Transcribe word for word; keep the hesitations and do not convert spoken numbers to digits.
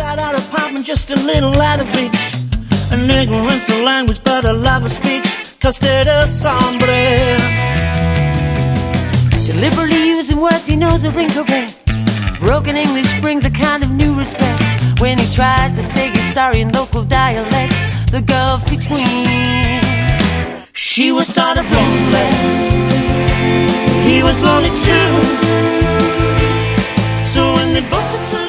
got out of apartment just a little out of reach. An ignorance of language but a love of speech. Custard sombre. Deliberately using words he knows are incorrect. Broken English brings a kind of new respect. When he tries to say he's sorry in local dialect. The gulf between. She was sort of lonely. He was lonely too. So when they both